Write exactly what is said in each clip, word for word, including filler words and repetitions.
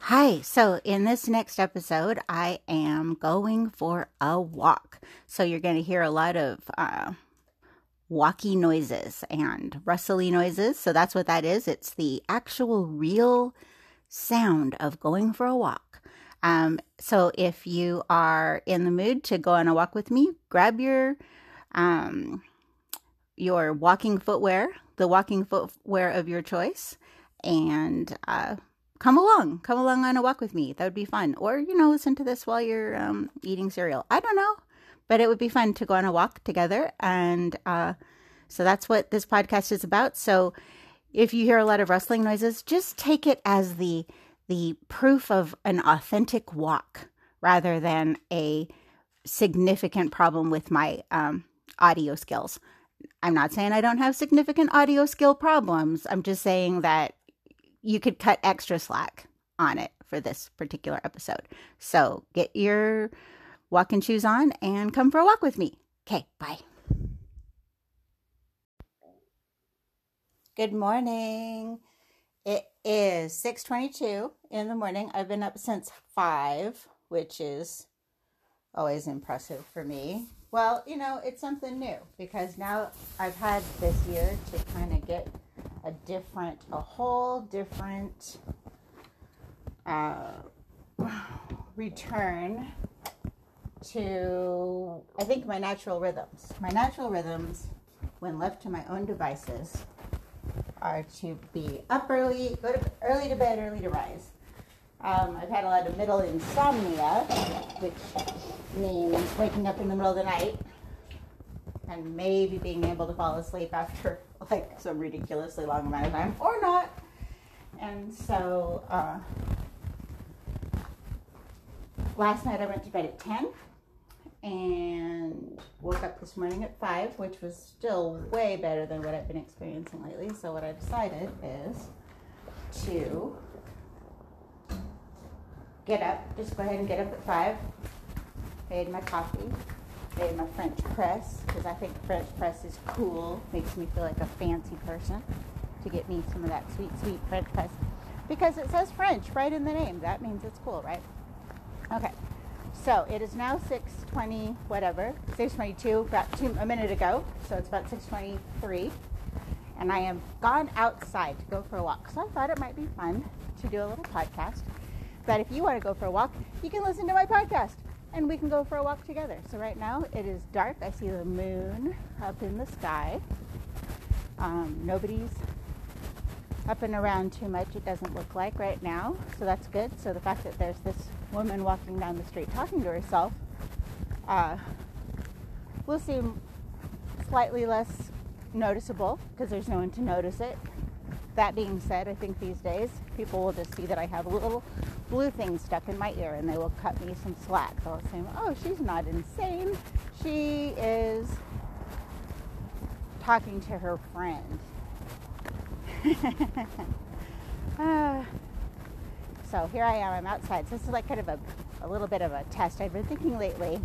Hi, so in this next episode, I am going for a walk. So you're going to hear a lot of uh, walkie noises and rustly noises. So that's what that is. It's the actual real sound of going for a walk. Um, so if you are in the mood to go on a walk with me, grab your um, your walking footwear, the walking footwear of your choice, and uh, come along. Come along on a walk with me. That would be fun. Or, you know, listen to this while you're um, eating cereal. I don't know. But it would be fun to go on a walk together. And uh, so that's what this podcast is about. So if you hear a lot of rustling noises, just take it as the the proof of an authentic walk rather than a significant problem with my um, audio skills. I'm not saying I don't have significant audio skill problems. I'm just saying that you could cut extra slack on it for this particular episode. So get your walking shoes on and come for a walk with me. Okay, bye. Good morning. It is six twenty-two in the morning. I've been up since five, which is always impressive for me. Well, you know, it's something new because now I've had this year to kind of get a different, a whole different uh, return to, I think, my natural rhythms. My natural rhythms, when left to my own devices, are to be up early, go to early to bed, early to rise. Um, I've had a lot of middle insomnia, which means waking up in the middle of the night and maybe being able to fall asleep after like some ridiculously long amount of time or not. And so uh, last night I went to bed at ten and woke up this morning at five, which was still way better than what I've been experiencing lately. So what I decided is to get up, just go ahead and get up at five, made my coffee, made my French press, because I think French press is cool, makes me feel like a fancy person, to get me some of that sweet, sweet French press, because it says French right in the name. That means it's cool, right? Okay, so it is now six twenty, whatever, six twenty-two, about two, a minute ago, so it's about six twenty-three, and I am gone outside to go for a walk, so I thought it might be fun to do a little podcast. But if you want to go for a walk, you can listen to my podcast and we can go for a walk together. So right now it is dark. I see the moon up in the sky. Um, nobody's up and around too much, it doesn't look like right now. So that's good. So the fact that there's this woman walking down the street talking to herself uh, will seem slightly less noticeable because there's no one to notice it. That being said, I think these days people will just see that I have a little blue thing stuck in my ear and they will cut me some slack. They'll say, oh, she's not insane. She is talking to her friend. uh, so here I am, I'm outside. So this is like kind of a, a little bit of a test. I've been thinking lately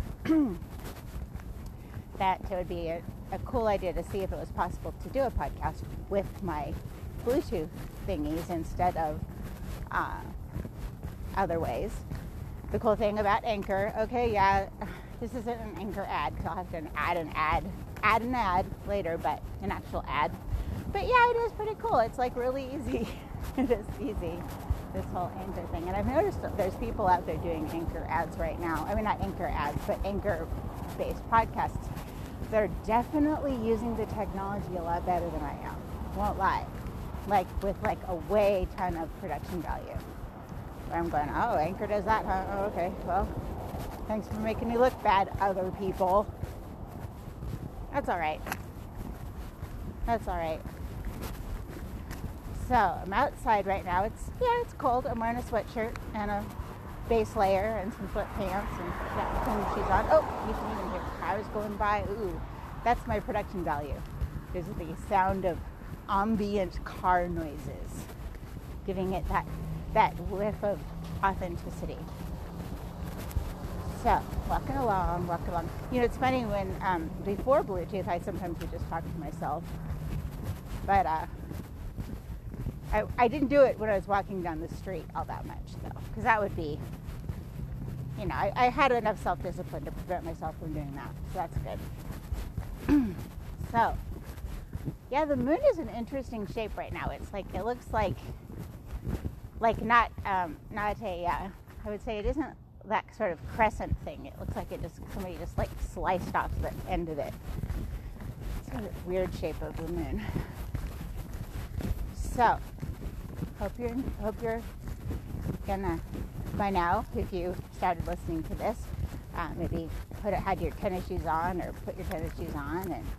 that it would be a, a cool idea to see if it was possible to do a podcast with my Bluetooth thingies instead of uh, other ways. The cool thing about Anchor, okay, yeah, this isn't an Anchor ad because I'll have to add an ad, add an ad later, but an actual ad. But yeah, it is pretty cool. It's like really easy. It is easy, this whole Anchor thing. And I've noticed that there's people out there doing Anchor ads right now. I mean, not Anchor ads, but Anchor-based podcasts. They're definitely using the technology a lot better than I am. Won't lie. Like with like a way ton of production value. Where I'm going, oh, Anchor does that, huh? Oh, okay. Well, thanks for making me look bad, other people. That's all right. That's all right. So I'm outside right now. It's yeah, it's cold. I'm wearing a sweatshirt and a base layer and some sweatpants and got my shoes on. Oh, you can even hear cars going by. Ooh, that's my production value. There's the sound of ambient car noises, giving it that that whiff of authenticity. So, walking along, walking along. You know, it's funny when, um, before Bluetooth, I sometimes would just talk to myself. But, uh, I, I didn't do it when I was walking down the street all that much, though, because that would be, you know, I, I had enough self-discipline to prevent myself from doing that, so that's good. So, yeah, the moon is an interesting shape right now. It's like, it looks like, like not, um, not a, uh, I would say it isn't that sort of crescent thing. It looks like it just, somebody just like sliced off the end of it. It's a weird shape of the moon. So, hope you're, hope you're gonna, by now, if you started listening to this, uh, maybe put it, had your tennis shoes on, or put your tennis shoes on, and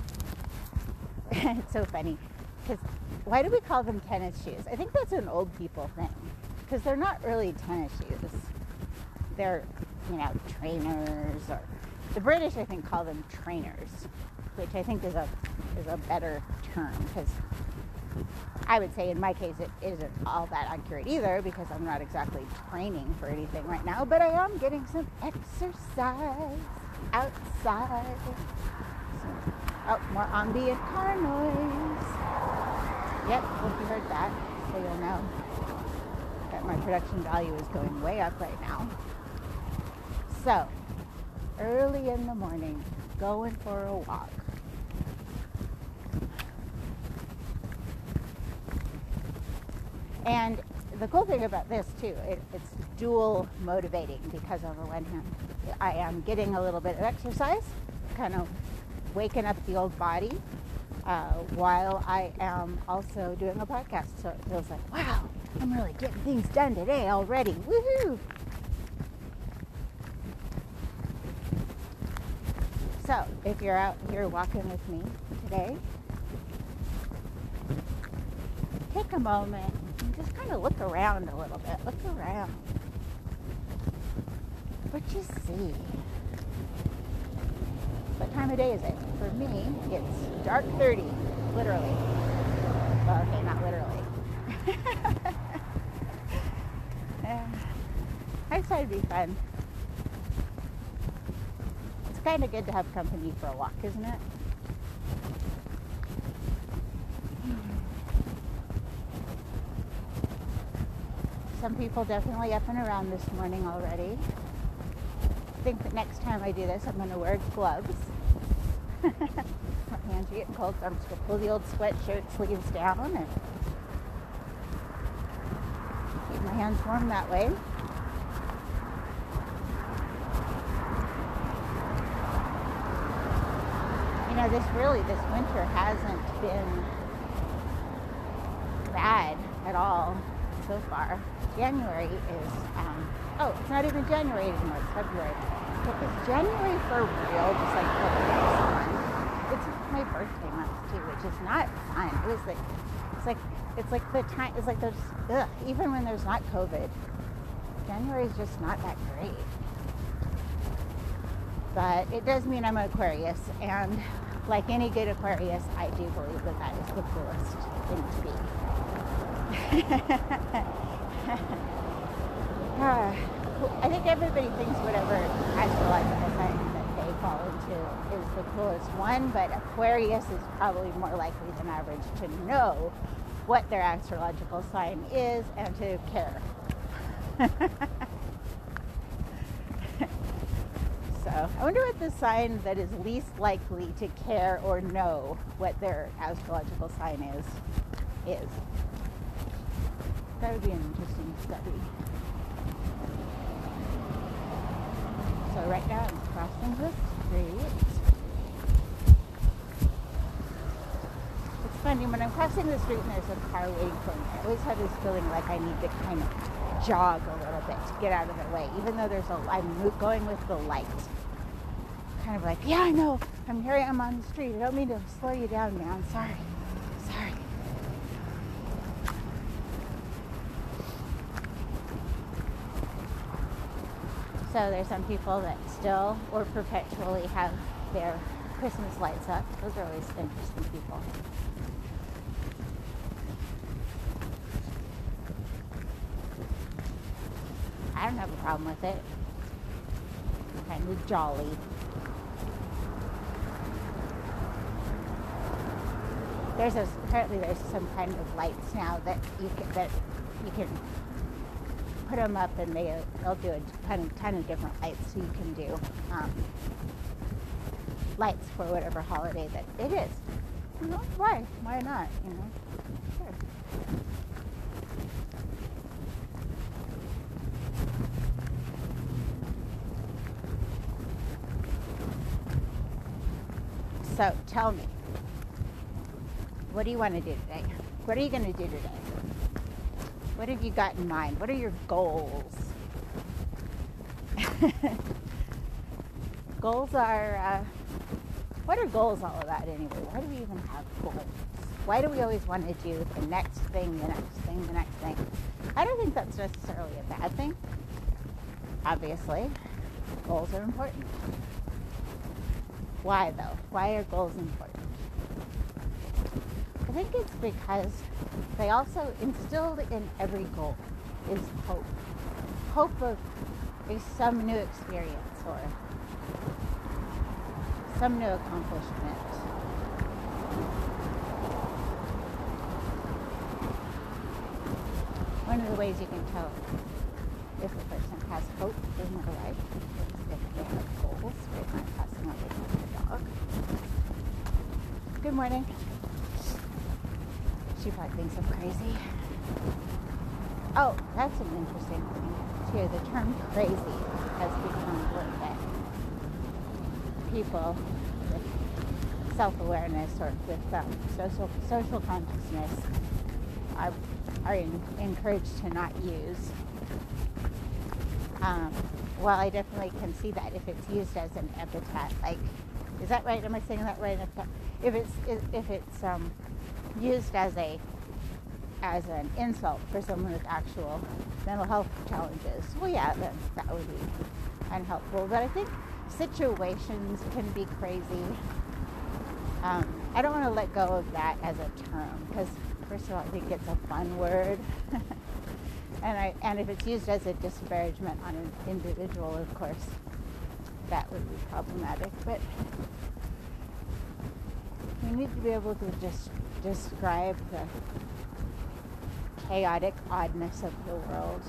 it's so funny, because why do we call them tennis shoes? I think that's an old people thing, because they're not really tennis shoes. They're, you know, trainers, or the British, I think, call them trainers, which I think is a is a better term, because I would say in my case it isn't all that accurate either, because I'm not exactly training for anything right now, but I am getting some exercise outside. So, oh, more ambient car noise. Yep, if you heard that, so you'll know that my production value is going way up right now. So, early in the morning, going for a walk. And the cool thing about this too, it, it's dual motivating, because on the one hand, I am getting a little bit of exercise, kind of waking up the old body, uh, while I am also doing a podcast. So it feels like, wow, I'm really getting things done today already. Woohoo! So if you're out here walking with me today, take a moment and just kind of look around a little bit. Look around. What you see? What time of day is it? For me, it's dark thirty, literally. Well, okay, not literally. uh, I thought it'd be fun. It's kind of good to have company for a walk, isn't it? Some people definitely up and around this morning already. I think that next time I do this, I'm going to wear gloves. My hands are getting cold, so I'm just going to pull the old sweatshirt sleeves down and keep my hands warm that way. You know, this really, this winter hasn't been bad at all so far. January is, um, oh, it's not even January anymore, it's February. But it's January for real, just like the next month. It's my birthday month too, which is not fun. It was like, it's like, it's like the time, it's like there's, ugh, even when there's not COVID, January is just not that great. But it does mean I'm an Aquarius, and like any good Aquarius, I do believe that that is the coolest thing to be. uh, I think everybody thinks whatever astrological sign that they fall into is the coolest one, but Aquarius is probably more likely than average to know what their astrological sign is and to care. So I wonder what the sign that is least likely to care or know what their astrological sign is is. That would be an interesting study. So right now I'm crossing the street. It's funny, when I'm crossing the street and there's a car waiting for me, I always have this feeling like I need to kind of jog a little bit to get out of their way, even though there's a, I'm going with the light. Kind of like, yeah, I know, I'm here I am on the street. I don't mean to slow you down, man. Sorry. Sorry. So there's some people that still or perpetually have their Christmas lights up. Those are always interesting people. I don't have a problem with it. Kind of jolly. there's a, apparently there's some kind of lights now that you can, that you can put them up, and they, they'll do a ton, ton of different lights, so you can do um, lights for whatever holiday that it is. You know, why? Why not? You know, sure. So tell me, what do you want to do today? What are you going to do today? What have you got in mind? What are your goals? Goals are, uh, what are goals all about anyway? Why do we even have goals? Why do we always want to do the next thing, the next thing, the next thing? I don't think that's necessarily a bad thing. Obviously, goals are important. Why though? Why are goals important? I think it's because they also instilled in every goal is hope. Hope of some new experience or some new accomplishment. One of the ways you can tell if a person has hope in their life is if they have goals. Right now I'm passing out with my dog. Good morning. She probably thinks I'm crazy. Oh, that's an interesting thing too. The term crazy has become a little bit. People with self-awareness or with um, social social consciousness are are in, encouraged to not use. Um, well, I definitely can see that if it's used as an epithet. Like, is that right? Am I saying that right? If it's if it's um, used as a as an insult for someone with actual mental health challenges, well, yeah, then that would be unhelpful. But I think situations can be crazy. Um, I don't want to let go of that as a term because, first of all, I think it's a fun word, and I and if it's used as a disparagement on an individual, of course, that would be problematic. But we need to be able to just describe the chaotic oddness of the world.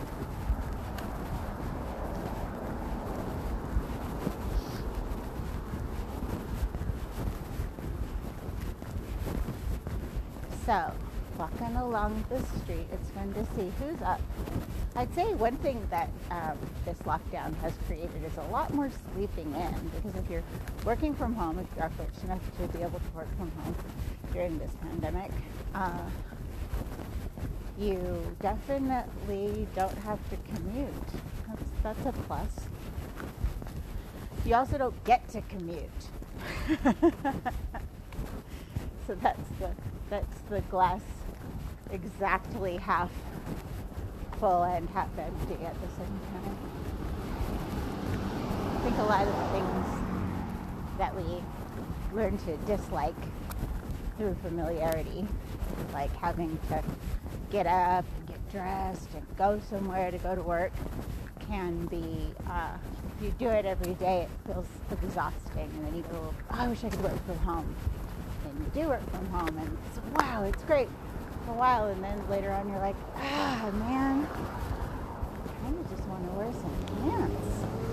So, walking along the street, it's fun to see who's up. I'd say one thing that um, this lockdown has created is a lot more sleeping in, because if you're working from home, if you are fortunate to be able to work from home during this pandemic, uh, you definitely don't have to commute. That's, that's a plus. You also don't get to commute. So that's the that's the glass exactly half full and half empty at the same time. I think a lot of the things that we learn to dislike through familiarity, like having to get up and get dressed and go somewhere to go to work, can be, uh, if you do it every day, it feels exhausting, and then you go, oh, I wish I could work from home. And you do work from home, and it's, wow, it's great for a while, and then later on you're like, ah, man, I kind of just want to wear some pants.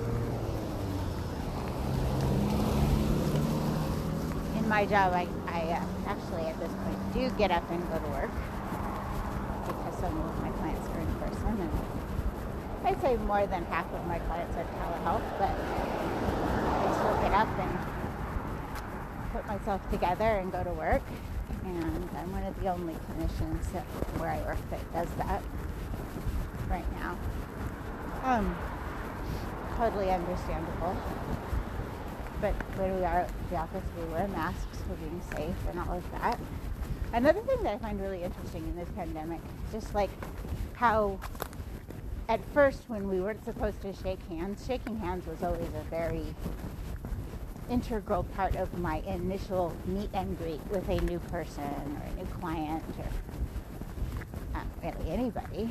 In my job, I, I uh, actually at this point do get up and go to work, because some of my clients are in person, and I'd say more than half of my clients are telehealth, but I still get up and put myself together and go to work, and I'm one of the only clinicians that, where I work that does that right now. Um, totally understandable. But when we are at the office, we wear masks for being safe and all of that. Another thing that I find really interesting in this pandemic, just like how at first when we weren't supposed to shake hands, shaking hands was always a very integral part of my initial meet and greet with a new person or a new client or not really anybody.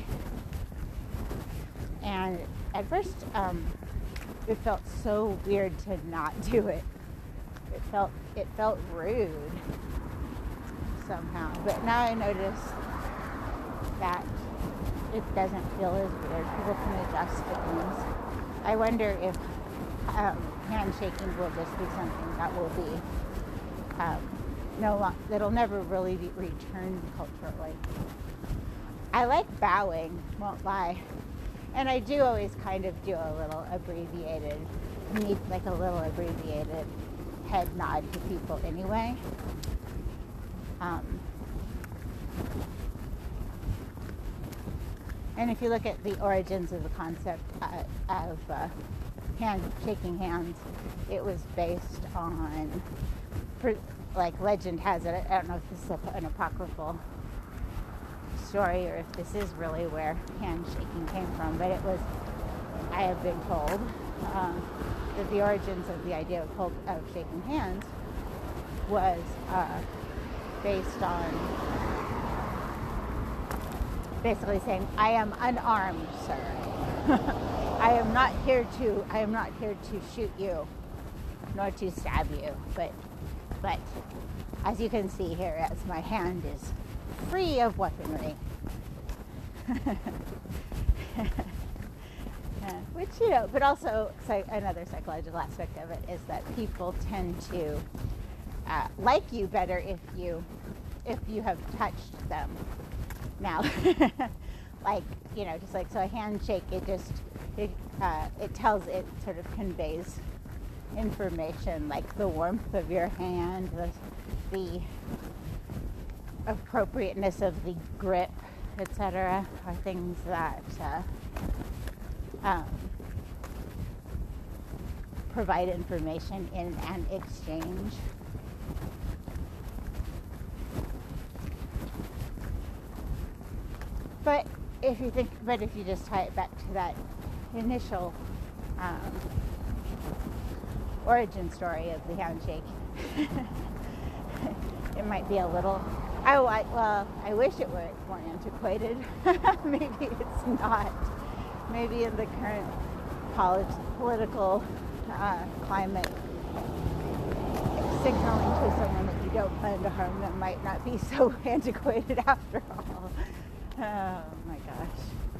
And at first, um, it felt so weird to not do it. It felt it felt rude. somehow. But now I notice that it doesn't feel as weird. People can adjust to things. I wonder if um, handshaking will just be something that will be um, no long, that'll never really be returned culturally. I like bowing, won't lie. And I do always kind of do a little abbreviated, need like a little abbreviated head nod to people anyway. Um, and if you look at the origins of the concept uh, of uh, hand shaking hands, it was based on, like legend has it, I don't know if this is an apocryphal story or if this is really where handshaking came from, but it was, I have been told, um, that the origins of the idea of, hold, of shaking hands was uh, based on basically saying, I am unarmed, sir. I am not here to, I am not here to shoot you, nor to stab you, but, but as you can see here, as my hand is free of weaponry. Uh, which, you know, but also so another psychological aspect of it is that people tend to uh, like you better if you if you have touched them. Now, like, you know, just like, so a handshake, it just, it, uh, it tells, it sort of conveys information, like the warmth of your hand, the, the appropriateness of the grip, et cetera, are things that uh, um, provide information in an exchange. But if you think, but if you just tie it back to that initial um, origin story of the handshake, it might be a little. I well, I wish it were more antiquated. Maybe it's not. Maybe in the current polit- political uh, climate, signaling to someone that you don't plan to harm them might not be so antiquated after all. Oh my gosh.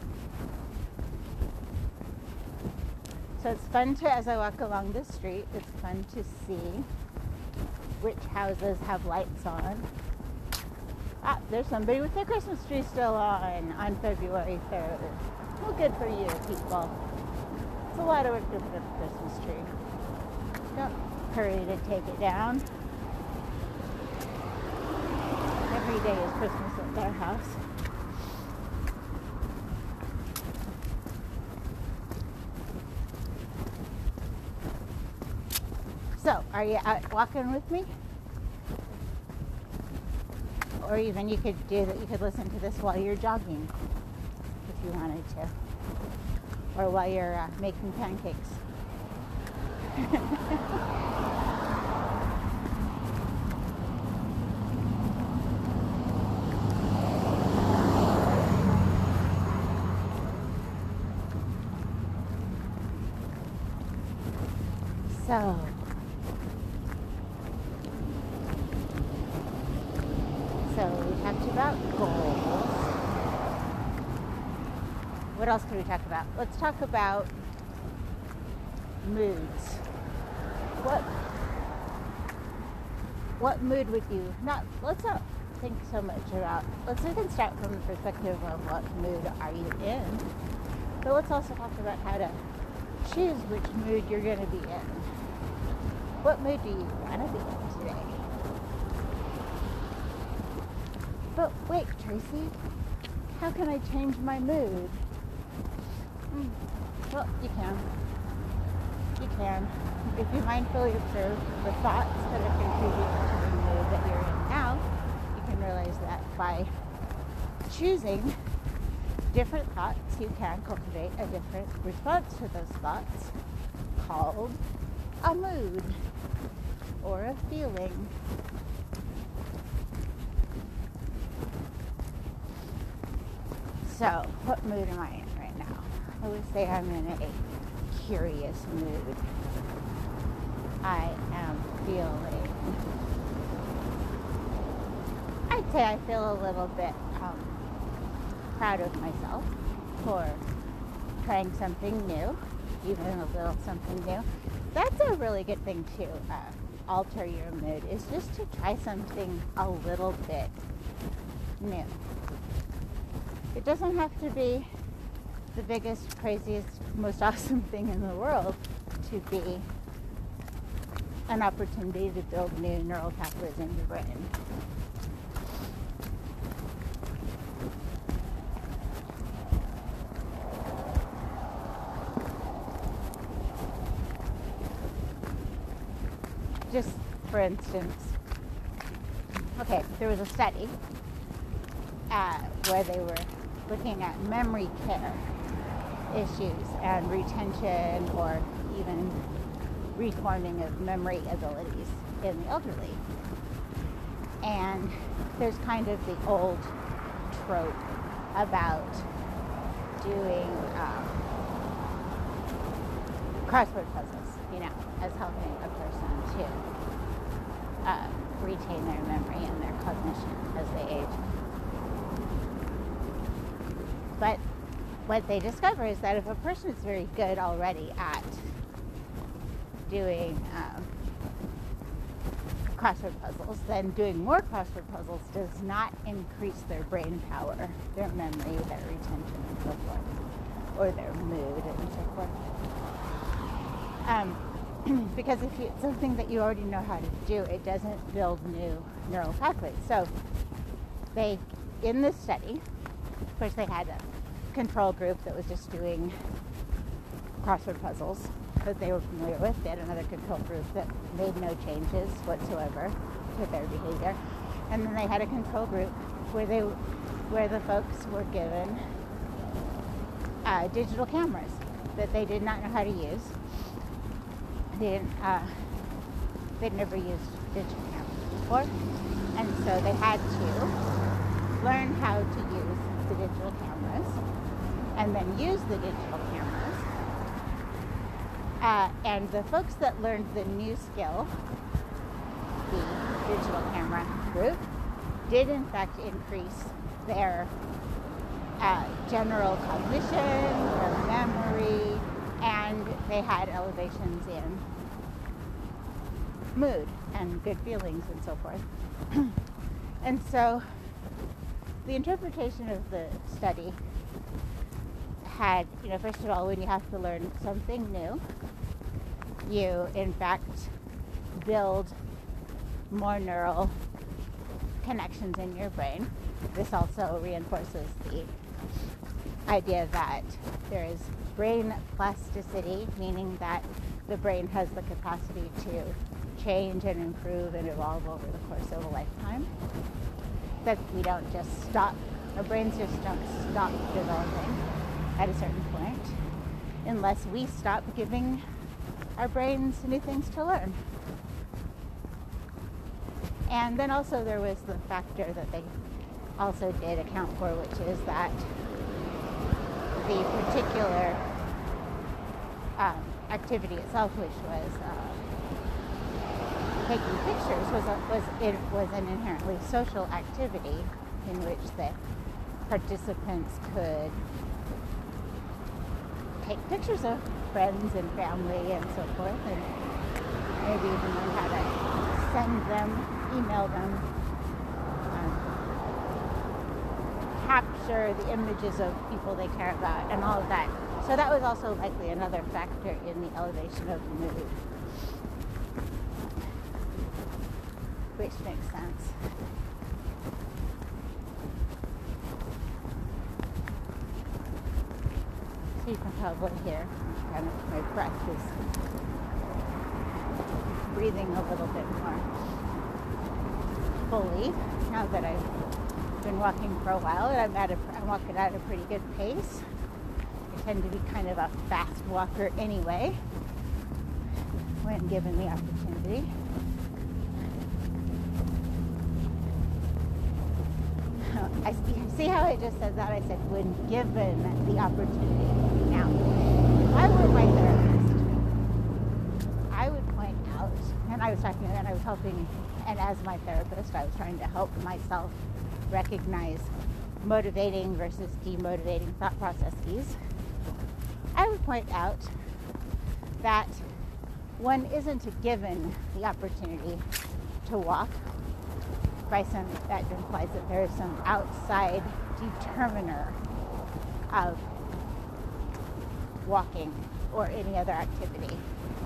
So it's fun to, as I walk along the street, it's fun to see which houses have lights on. Ah, there's somebody with their Christmas tree still on, on February third. Well, good for you, people. It's a lot of work to put up a Christmas tree. Don't hurry to take it down. Every day is Christmas at their house. So, are you out walking with me? Or even you could do that, you could listen to this while you're jogging, if you wanted to. Or while you're uh, making pancakes. So, so we talked about goals. What else can we talk about? Let's talk about moods. What what mood would you not? Let's not think so much about. Let's we can start from the perspective of what mood are you in, but let's also talk about how to choose which mood you're going to be in. What mood do you want to be in today? But wait, Tracy, how can I change my mood? Mm. Well, you can. You can. If you mindfully observe the thoughts that are contributing to the mood that you're in now, you can realize that by choosing different thoughts, you can cultivate a different response to those thoughts called a mood or a feeling. So, what mood am I in right now? I would say I'm in a curious mood. I am feeling, I say I feel a little bit um, proud of myself for trying something new, even a little something new. That's a really good thing to uh, alter your mood, is just to try something a little bit new. It doesn't have to be the biggest, craziest, most awesome thing in the world to be an opportunity to build new neural pathways in your brain. Just for instance, okay, there was a study uh, where they were looking at memory care issues and retention or even reforming of memory abilities in the elderly. And there's kind of the old trope about doing um, crossword puzzles, you know, as helping a person to uh, retain their memory and their cognition as they age. But what they discover is that if a person is very good already at doing um, crossword puzzles, then doing more crossword puzzles does not increase their brain power, their memory, their retention, and so forth, or their mood, and so forth. Um, because if you, it's something that you already know how to do, it doesn't build new neural pathways. So they, in this study, of course they had a control group that was just doing crossword puzzles that they were familiar with. They had another control group that made no changes whatsoever to their behavior. And then they had a control group where they, where the folks were given uh, digital cameras that they did not know how to use. They didn't, uh, they'd never used digital cameras before. And so they had to learn how to use the digital cameras and then use the digital cameras. Uh, and the folks that learned the new skill, the digital camera group, did in fact increase their uh, general cognition, their memory, and they had elevations in mood and good feelings and so forth. And so the interpretation of the study had, you know, first of all, when you have to learn something new, you in fact build more neural connections in your brain. This also reinforces the idea that there is brain plasticity, meaning that the brain has the capacity to change and improve and evolve over the course of a lifetime. That we don't just stop, our brains just don't stop developing at a certain point unless we stop giving our brains new things to learn. And then also there was the factor that they also did account for, which is that the particular um, activity itself, which was uh, taking pictures, was a, was it was an inherently social activity in which the participants could take pictures of friends and family and so forth, and maybe even learn how to send them, email them, um, capture the images of people they care about, and all of that. So that was also likely another factor in the elevation of the mood, which makes sense. So you can probably hear kind of my breath is breathing a little bit more fully now that I've been walking for a while, and I'm at a, I'm walking at a pretty good pace. I tend to be kind of a fast walker anyway when given the opportunity. I see how I just said that. I said, when given the opportunity. Now, if I were my therapist, I would point out, and I was talking, and I was helping, and as my therapist, I was trying to help myself recognize motivating versus demotivating thought processes, I would point out that one isn't given the opportunity to walk by some, that implies that there is some outside determiner of walking or any other activity.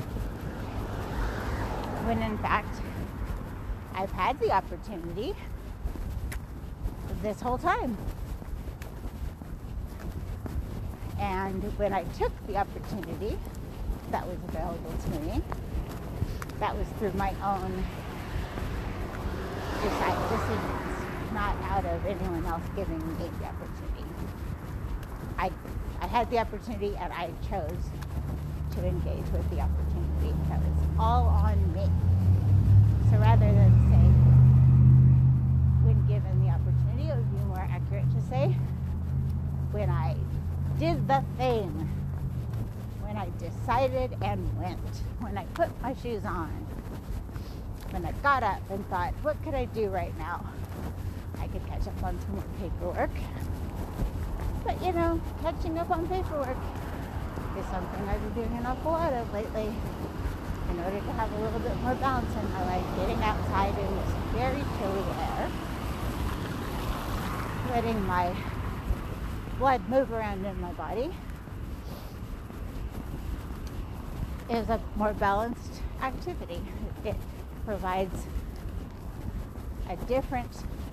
When in fact, I've had the opportunity this whole time. And when I took the opportunity that was available to me, that was through my own decide decisions, not out of anyone else giving me the opportunity. I, I had the opportunity and I chose to engage with the opportunity. That was all on me. So rather than say, when given the opportunity, it would be more accurate to say, when I did the thing, when I decided and went, when I put my shoes on, when I got up and thought, what could I do right now? I could catch up on some more paperwork. But you know, catching up on paperwork is something I've been doing an awful lot of lately in order to have a little bit more balance in my life. Getting outside in this very chilly air, letting my blood move around in my body is a more balanced activity. It provides a different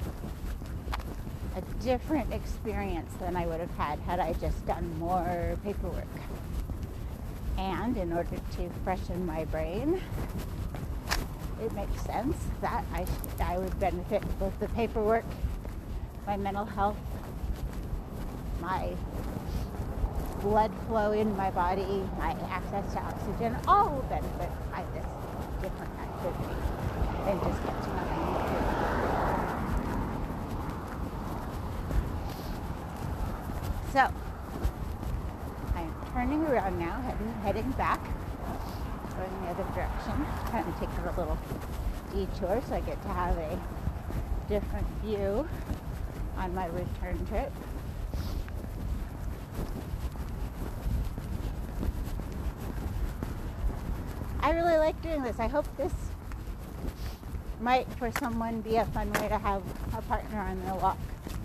a different experience than I would have had had I just done more paperwork. And in order to freshen my brain, it makes sense that I should, I would benefit both the paperwork, my mental health, my blood flow in my body, my access to oxygen, all will benefit by this different activity than just catching up on the paperwork. So, I'm turning around now, heading, heading back, going the other direction, kind of taking a little detour so I get to have a different view on my return trip. I really like doing this. I hope this might, for someone, be a fun way to have a partner on their walk.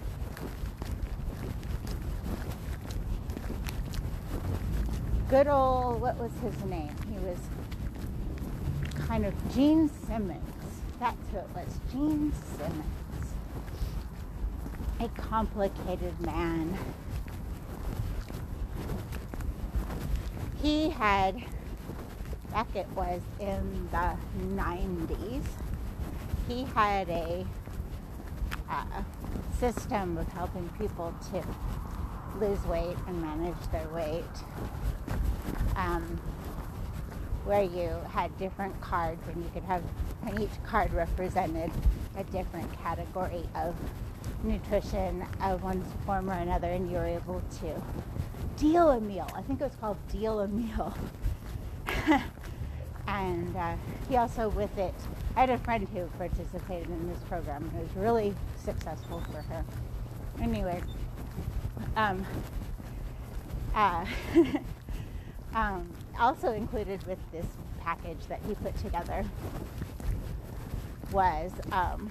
Good old, what was his name? He was kind of Gene Simmons. That's who it was, Gene Simmons. A complicated man. He had, back it was in the nineties, he had a uh, system of helping people to lose weight and manage their weight, um, where you had different cards and you could have, and each card represented a different category of nutrition of one form or another, and you were able to deal a meal. I think it was called Deal a Meal. And uh, he also, with it, I had a friend who participated in this program, and it was really successful for her. Anyway, um, uh, um, also included with this package that he put together was, um,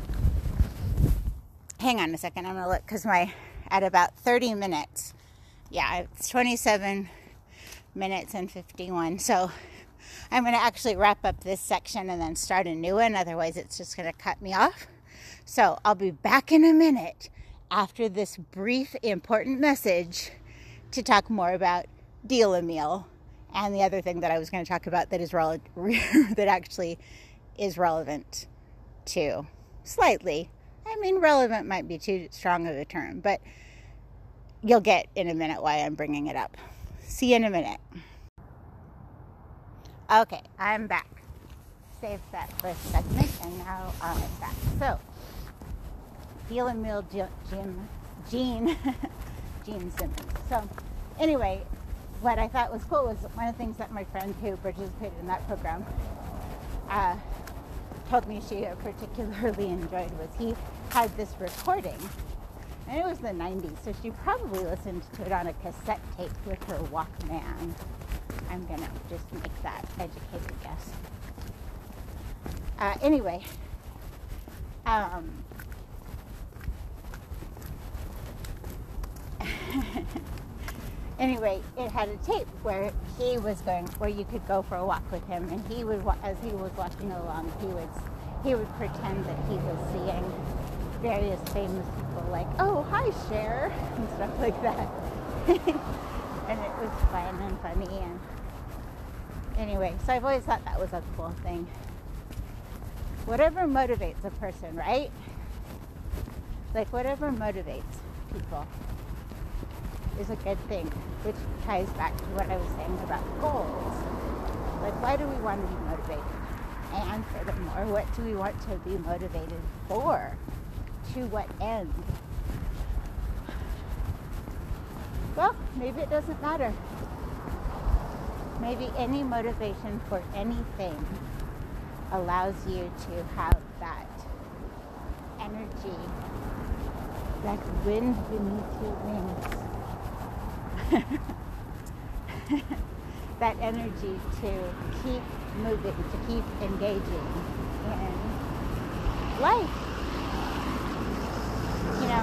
hang on a second, I'm going to look, because my, at about thirty minutes, yeah, it's twenty-seven minutes and fifty-one, so I'm going to actually wrap up this section and then start a new one, otherwise it's just going to cut me off. So I'll be back in a minute after this brief, important message to talk more about Deal a Meal and the other thing that I was going to talk about that is rele- that actually is relevant to slightly. I mean, relevant might be too strong of a term, but you'll get in a minute why I'm bringing it up. See you in a minute. Okay, I'm back. Saved that first segment, and now I'm back. So, Deal a Meal, Gene, Gene, Gene Simmons. So, anyway, what I thought was cool was one of the things that my friend who participated in that program uh, told me she particularly enjoyed was he had this recording, and it was the nineties, so she probably listened to it on a cassette tape with her Walkman. I'm gonna just make that educated guess. Uh, anyway, um, anyway, it had a tape where he was going, where you could go for a walk with him, and he would, as he was walking along, he would, he would pretend that he was seeing various famous people, like, oh, hi, Cher, and stuff like that. And it was fun and funny, and anyway, so I've always thought that was a cool thing. Whatever motivates a person, right? Like, whatever motivates people is a good thing, which ties back to what I was saying about goals. Like, why do we want to be motivated? And furthermore, what do we want to be motivated for? To what end? Well, maybe it doesn't matter. Maybe any motivation for anything allows you to have that energy, like wind beneath your wings. That energy to keep moving, to keep engaging in life. You know,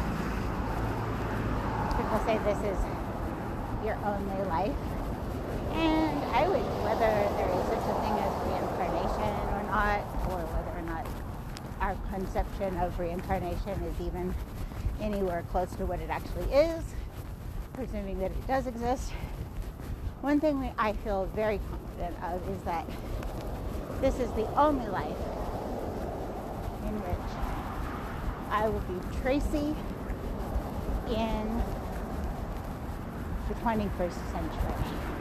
people say this is your only life. And I would, whether there is such a thing as reincarnation or not, or whether or not our conception of reincarnation is even anywhere close to what it actually is, presuming that it does exist, one thing we, I feel very confident of is that this is the only life in which I will be Tracy in the twenty-first century.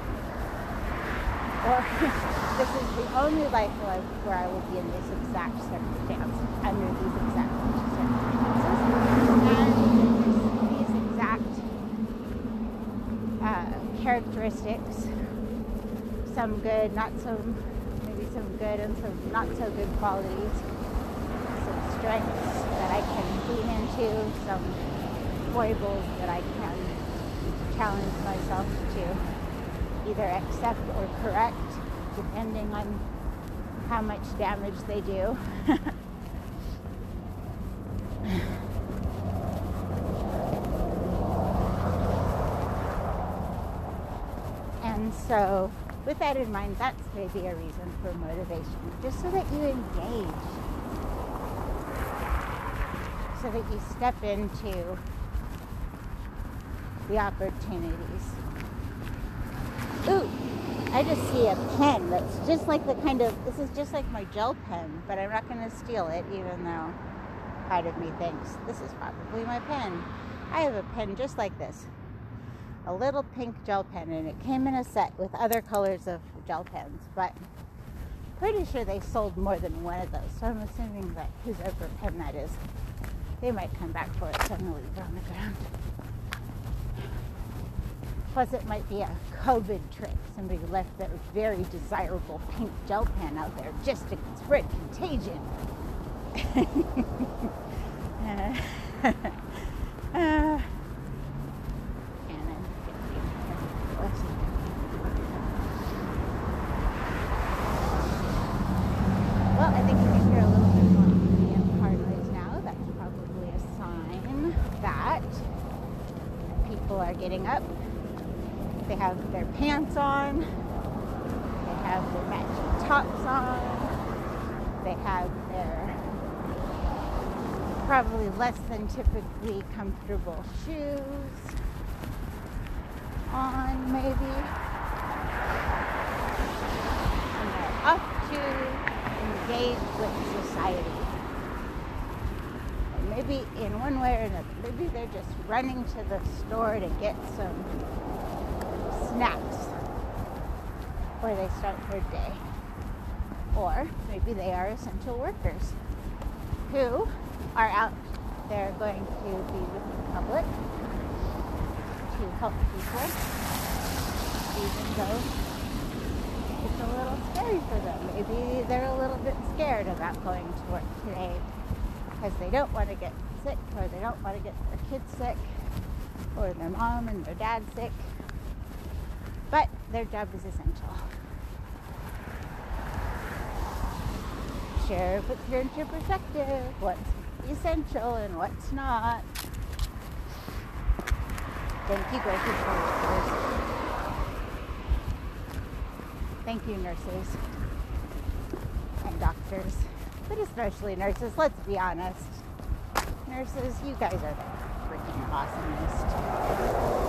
Or this is the only life where I will be in this exact circumstance, under these exact circumstances. And these exact uh, characteristics, some good, not so, maybe some good and some not so good qualities, some strengths that I can lean into, some foibles that I can challenge myself to either accept or correct, depending on how much damage they do. And so, with that in mind, that's maybe a reason for motivation, just so that you engage, so that you step into the opportunities. Ooh, I just see a pen that's just like the kind of, this is just like my gel pen, but I'm not going to steal it, even though part of me thinks this is probably my pen. I have a pen just like this, a little pink gel pen, and it came in a set with other colors of gel pens, but pretty sure they sold more than one of those, so I'm assuming that whoever pen that is, they might come back for it, so I'm going to leave it on the ground. Plus, it might be a COVID trick. Somebody left their very desirable pink gel pen out there just to spread contagion. uh, uh, and I'm let's see. Well, I think you can hear a little bit more ambient car noise now. That's probably a sign that people are getting up. They have their pants on, they have their matching tops on, they have their probably less than typically comfortable shoes on, maybe. And they're off to engage with society. And maybe in one way or another, maybe they're just running to the store to get some snacks before they start their day. Or maybe they are essential workers who are out there going to be with the public to help people, even though it's a little scary for them. Maybe they're a little bit scared about going to work today. because they don't want to get sick, or they don't want to get their kids sick, or their mom and their dad sick. But their job is essential. Share puts you into perspective what's essential and what's not. Thank you, grocery store workers. Thank you, nurses and doctors, but especially nurses. Let's be honest. Nurses, you guys are the freaking awesomest.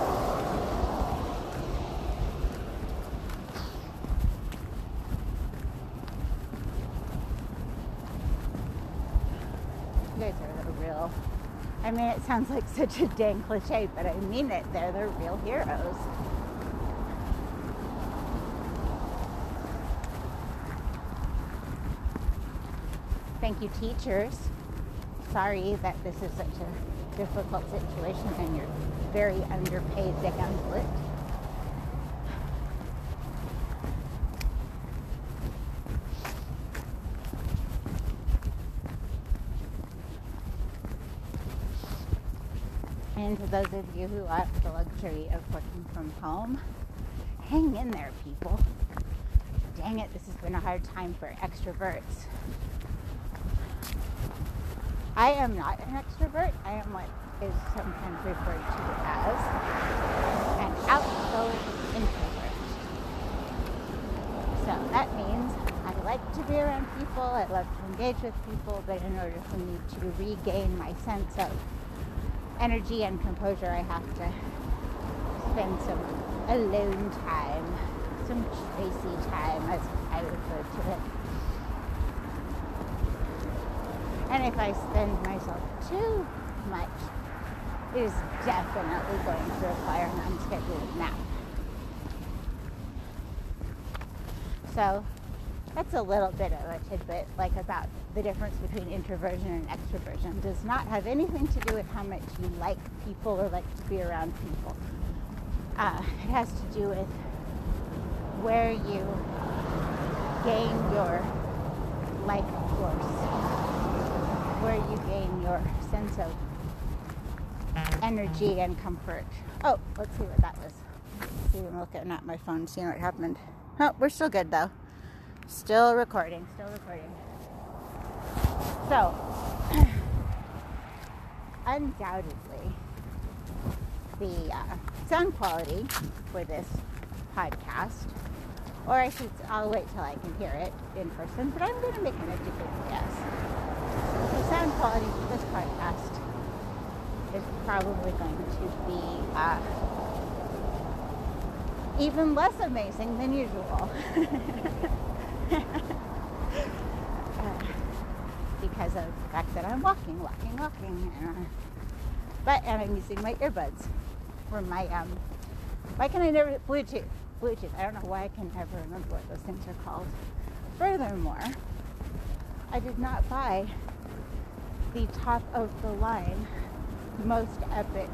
You guys are the real, I mean, it sounds like such a dang cliche, but I mean it. They're the real heroes. Thank you, teachers. Sorry that this is such a difficult situation and you're very underpaid to handle it. And to those of you who have the luxury of working from home, hang in there, people. Dang it, this has been a hard time for extroverts. I am not an extrovert. I am what is sometimes referred to as an outgoing introvert. So that means I like to be around people, I love to engage with people, but in order for me to regain my sense of energy and composure, I have to spend some alone time, some Tracy time, as I refer to it. And if I spend myself too much, it is definitely going to require an unscheduled nap. So that's a little bit of a tidbit, like about the difference between introversion and extroversion. It does not have anything to do with how much you like people or like to be around people. Uh, it has to do with where you gain your life force, where you gain your sense of energy and comfort. Oh, let's see what that was. Let's see, I'm looking at my phone, seeing what happened. Oh, we're still good though. Still recording, still recording. So, undoubtedly, the uh, sound quality for this podcast, or I should, I'll wait till I can hear it in person, but I'm going to make an educated guess. The sound quality for this podcast is probably going to be uh, even less amazing than usual. uh, because of the fact that I'm walking, walking, walking. Uh, but and I'm using my earbuds for my, um, why can I never, Bluetooth, Bluetooth. I don't know why I can never remember what those things are called. Furthermore, I did not buy the top of the line, most epic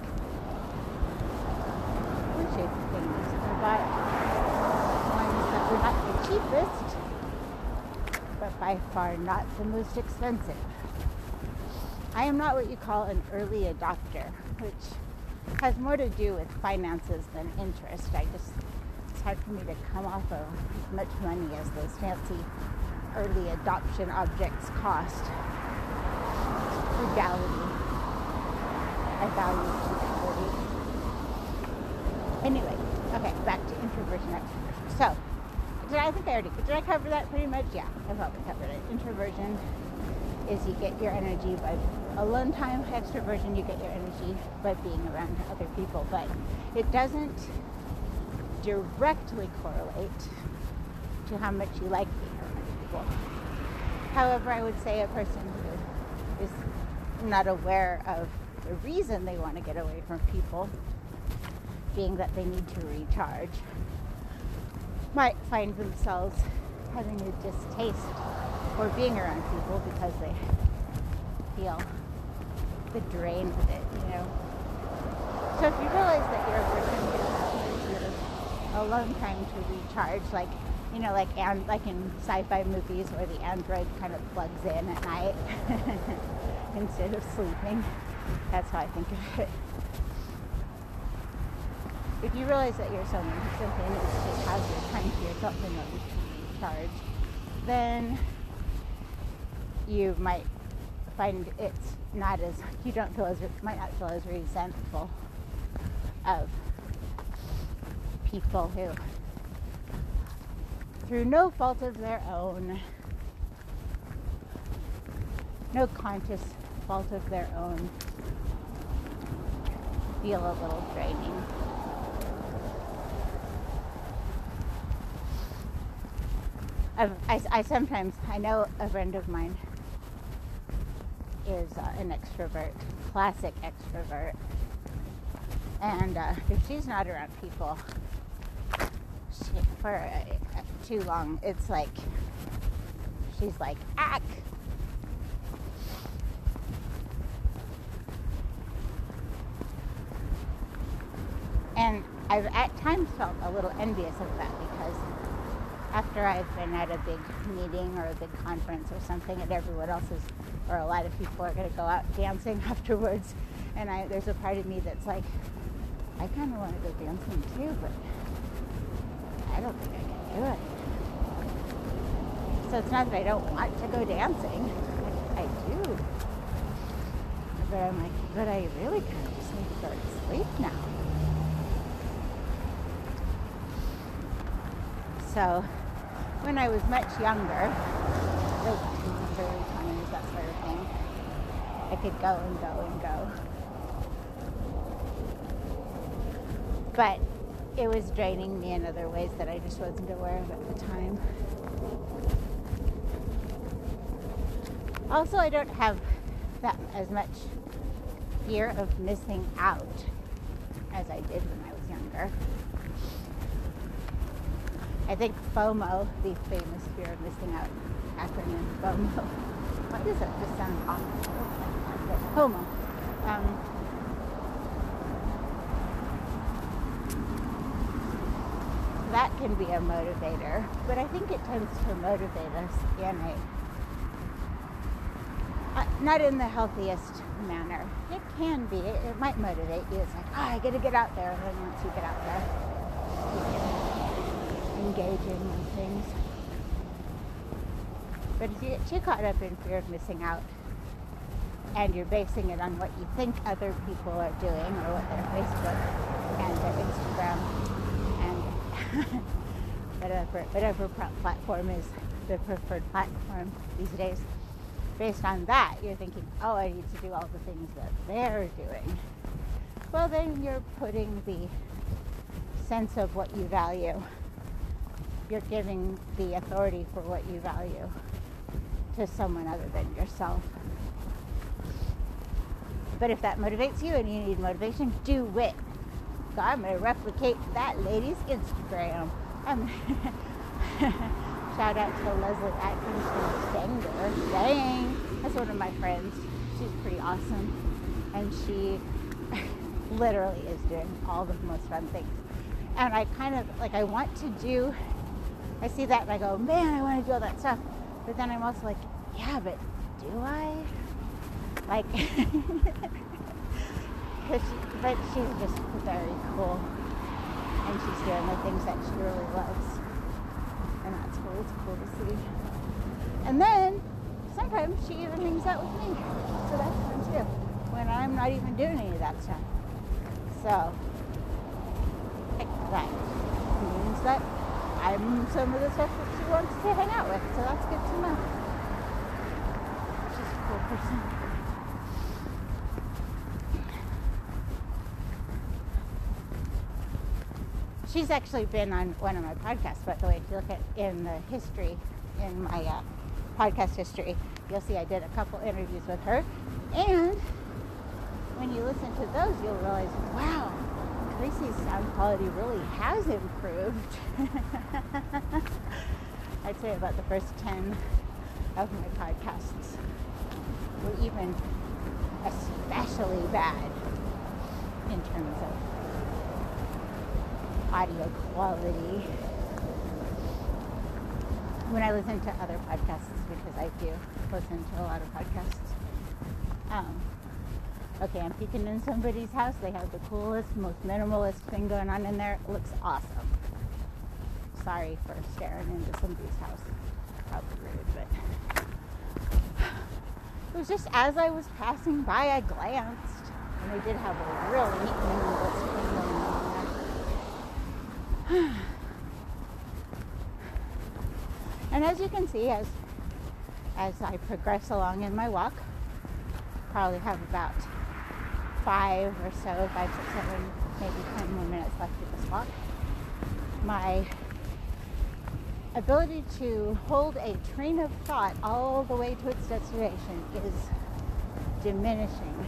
Bluetooth things. I bought ones that were not the cheapest, but by far not the most expensive. I am not what you call an early adopter, which has more to do with finances than interest. I just, it's hard for me to come off of as much money as those fancy early adoption objects cost. Frugality. I value frugality. Anyway, okay, back to introversion, extroversion. So, did I, I think I already, did I cover that pretty much? Yeah, I probably covered it. Introversion is you get your energy by alone time. Extroversion, you get your energy by being around other people. But it doesn't directly correlate to how much you like being around people. However, I would say a person who is not aware of the reason they want to get away from people, being that they need to recharge, might find themselves having a distaste for being around people because they feel the drain of it, you know. So if you realize that you're a person who has your alone time to recharge, like, you know, like and like in sci-fi movies where the android kind of plugs in at night instead of sleeping. That's how I think of it. If you realize that you're someone who simply needs to have your time to yourself in order to recharge, then you might find it's not as, you don't feel as, might not feel as resentful of people who, through no fault of their own, no conscious fault of their own, feel a little draining. I've, I, I sometimes, I know a friend of mine is uh, an extrovert, classic extrovert, and uh, if she's not around people she, for uh, too long, it's like she's like, ack. And I've at times felt a little envious of that, because after I've been at a big meeting or a big conference or something, and everyone else is, or a lot of people are going to go out dancing afterwards, and I, there's a part of me that's like, I kind of want to go dancing too, but I don't think I can do it. So it's not that I don't want to go dancing. I, I do. But I'm like, but I really kind of just need to go to sleep now. So when I was much younger, like in the early twenties, that sort of thing, I could go and go and go. But it was draining me in other ways that I just wasn't aware of at the time. Also, I don't have that as much fear of missing out as I did when I was younger. I think FOMO, the famous fear of missing out acronym FOMO. Why does that just sound awful? FOMO. Um, that can be a motivator, but I think it tends to motivate us in a, uh, not in the healthiest manner. It can be. It, it might motivate you. It's like, oh, I gotta get out there, and then once you get out there, you can engaging in things. But if you get too caught up in fear of missing out, and you're basing it on what you think other people are doing, or what their Facebook and their Instagram and whatever whatever platform is the preferred platform these days, based on that, you're thinking, oh, I need to do all the things that they're doing. Well, then you're putting the sense of what you value, you're giving the authority for what you value to someone other than yourself. But if that motivates you and you need motivation, do it. So I'm going to replicate that lady's Instagram. I'm shout out to Leslie Atkins from Bangor. Dang, that's one of my friends. She's pretty awesome, and she literally is doing all the most fun things. And I kind of like, I want to do, I see that and I go, man, I want to do all that stuff. But then I'm also like, yeah, but do I? Like, cause she, but she's just very cool. And she's doing the things that she really loves. And that's cool. It's cool to see. And then, sometimes she even hangs out with me. So that's fun too. When I'm not even doing any of that stuff. So, that means that I'm some of the stuff that she wants to hang out with. So that's good to know. She's a cool person. She's actually been on one of my podcasts, by the way. If you look at in the history, in my uh, podcast history, you'll see I did a couple interviews with her. And when you listen to those, you'll realize, wow, Tracy's sound quality really has improved. I'd say about the first ten of my podcasts were even especially bad in terms of audio quality. When I listen to other podcasts, because I do listen to a lot of podcasts, Um, okay, I'm peeking in somebody's house. They have the coolest, most minimalist thing going on in there. It looks awesome. Sorry for staring into somebody's house. Probably rude, but it was just as I was passing by, I glanced, and they did have a really neat minimalist thing going on there. And as you can see, as as I progress along in my walk, probably have about five or so, five, six, seven, maybe ten more minutes left of this walk. My ability to hold a train of thought all the way to its destination is diminishing.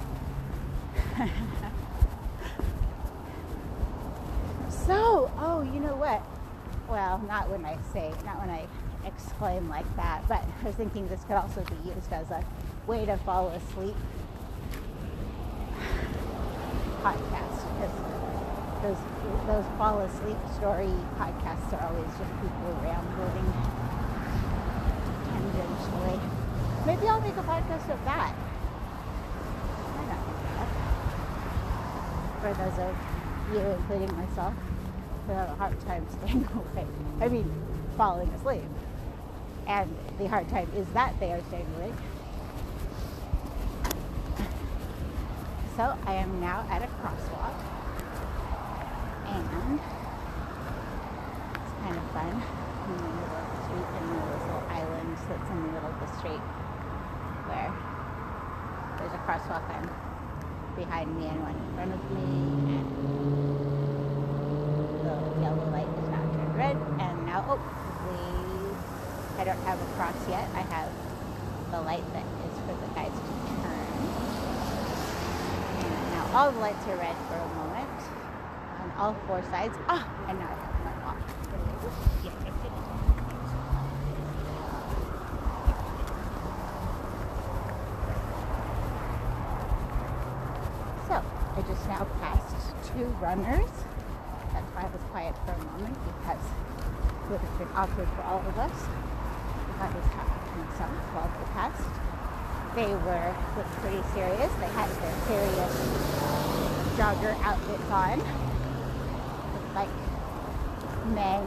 So, oh, you know what? Well, not when I say, not when I exclaim like that, but I was thinking this could also be used as a way to fall asleep podcast, because those those fall asleep story podcasts are always just people rambling tangentially. Maybe I'll make a podcast of that. Why not do that? For those of you, including myself, who have a hard time staying awake. I mean, falling asleep. And the hard time is that they are staying awake. So I am now at a crosswalk, and it's kind of fun in the middle of the street, and there was a little island that's in the middle of the street where there's a crosswalk on behind me and one in front of me, and the yellow light is now turned red, and now, oh, please, I don't have a cross yet. I have the light that is for the guys to turn. And now all the lights are red for a moment on all four sides. Ah, and now I have my walk. Yeah, I did it. So, I just now passed two runners. That's why I was quiet for a moment, because it would have been awkward for all of us if I was talking to myself while they passed. They were looked pretty serious. They had their serious jogger outfits on. Looked like men.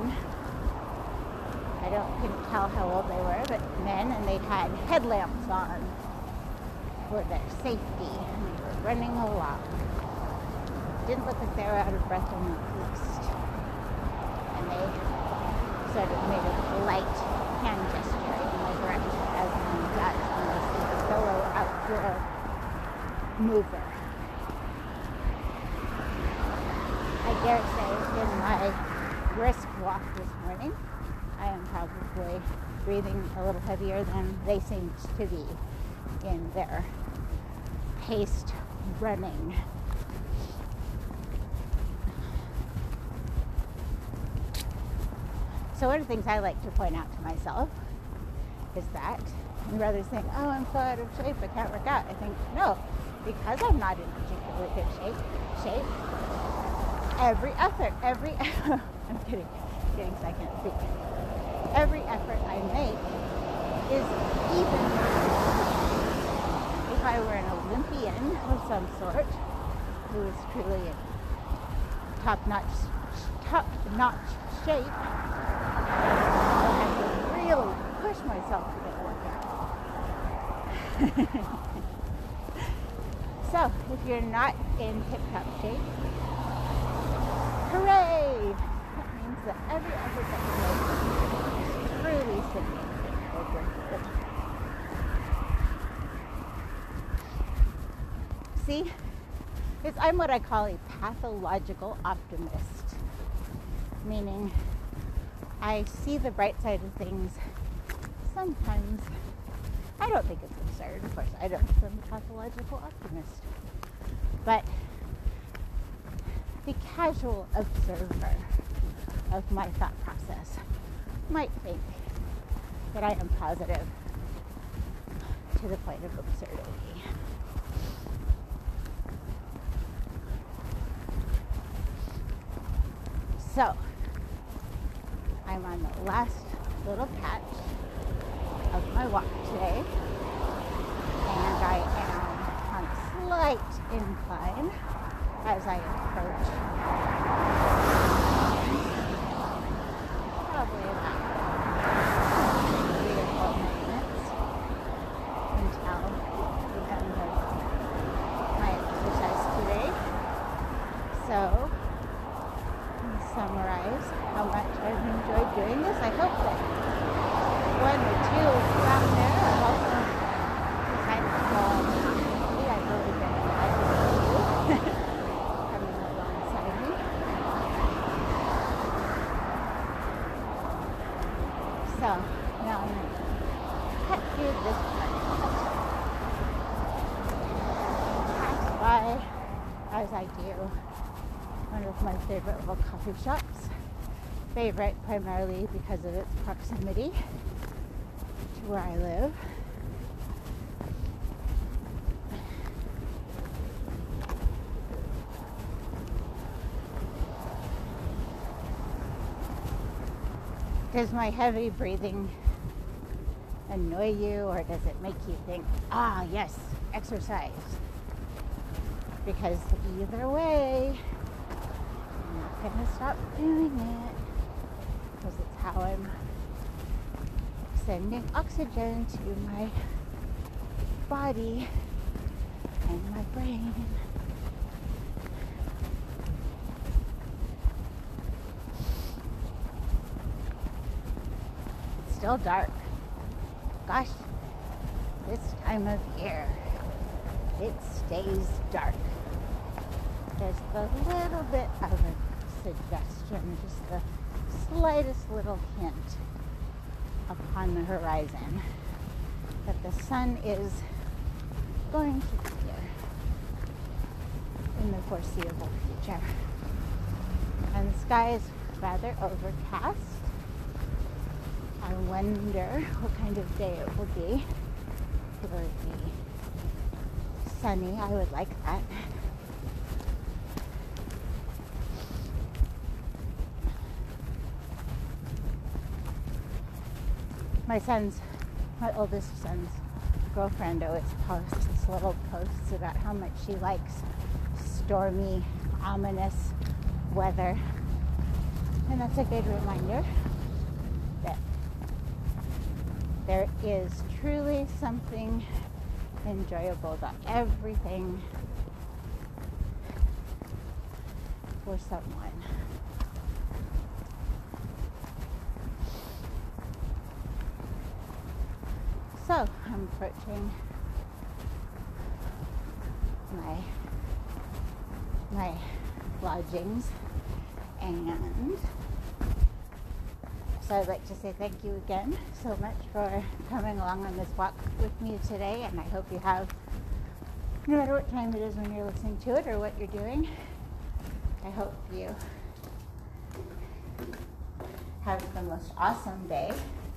I don't couldn't tell how old they were, but men, and they had headlamps on for their safety. And they were running along. Didn't look like they were out of breath in the least. And they sort of made a light hand gesture in my direction, as one does when they see a fellow outdoor mover. I dare say in my brisk walk this morning, I am probably breathing a little heavier than they seemed to be in their paced running. So one of the things I like to point out to myself is that, rather than saying, oh, I'm so out of shape, I can't work out, I think, no, because I'm not in particularly good shape, shape, every effort, every, I'm kidding, kidding, because I can't speak. Every effort I make is even if I were an Olympian of some sort, who is truly in top-notch, top-notch shape, I have to really push myself to get workout. So, if you're not in tip-top shape, hooray! That means that every effort that you make is truly significant or worth it. See, it's, I'm what I call a pathological optimist, meaning I see the bright side of things sometimes. I don't think it's absurd, of course. I don't I'm a pathological optimist. But the casual observer of my thought process might think that I am positive to the point of absurdity. So, I'm on the last little patch of my walk today, and I am slight incline as I approach. Probably about three or four minutes until the end of my exercise today. So, to summarize how much I've enjoyed doing this, I hope that one or two around there have also decided to go on with me. I really been glad to see you coming alongside me. So now I'm going to cut through this part. Pass by, as I do, one of my favorite little coffee shops. Favorite primarily because of its proximity to where I live. Does my heavy breathing annoy you, or does it make you think, ah, yes, exercise? Because either way, I'm not going to stop doing it. Because it's how I'm sending oxygen to my body and my brain. It's still dark. Gosh, this time of year, it stays dark. There's a little bit of a suggestion, just the slightest little hint upon the horizon that the sun is going to be here in the foreseeable future. And the sky is rather overcast. I wonder what kind of day it will be. Will it be sunny? I would like that. My son's, my oldest son's girlfriend always posts little posts about how much she likes stormy, ominous weather. And that's a good reminder that there is truly something enjoyable about everything for someone. So I'm approaching my my lodgings, and so I'd like to say thank you again so much for coming along on this walk with me today, and I hope you have, no matter what time it is when you're listening to it or what you're doing, I hope you have the most awesome day.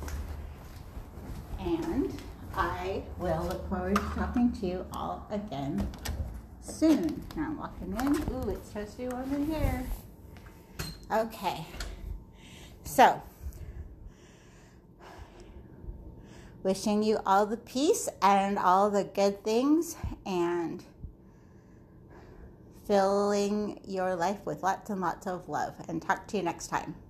And I will look forward to talking to you all again soon. Now I'm walking in. Ooh, it's toasty warm in here. Okay. So, wishing you all the peace and all the good things, and filling your life with lots and lots of love. And talk to you next time.